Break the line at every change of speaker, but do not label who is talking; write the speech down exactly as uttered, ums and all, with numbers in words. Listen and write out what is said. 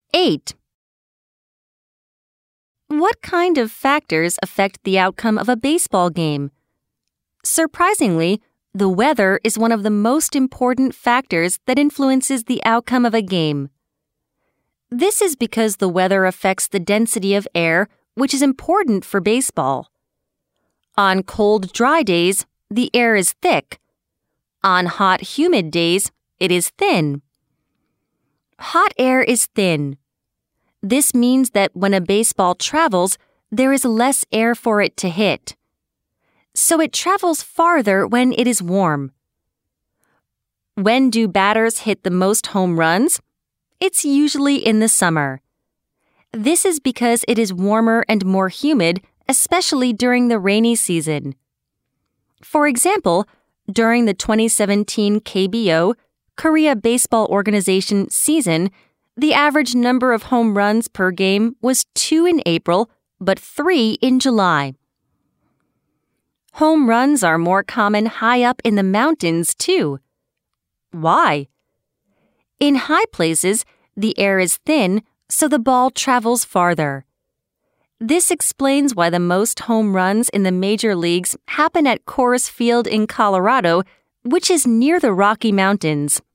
eight. What kind of factors affect the outcome of a baseball game? Surprisingly, the weather is one of the most important factors that influences the outcome of a game. This is because the weather affects the density of air, which is important for baseball. On cold, dry days, the air is thick. On hot, humid days, it is thin. Hot air is thin. This means that when a baseball travels, there is less air for it to hit. So it travels farther when it is warm. When do batters hit the most home runs? It's usually in the summer. This is because it is warmer and more humid, especially during the rainy season. For example, during the twenty seventeen K B O, Korea Baseball Organization season, the average number of home runs per game was two in April, but three in July. Home runs are more common high up in the mountains, too. Why? In high places, the air is thin, so the ball travels farther. This explains why the most home runs in the major leagues happen at Coors Field in Colorado, which is near the Rocky Mountains.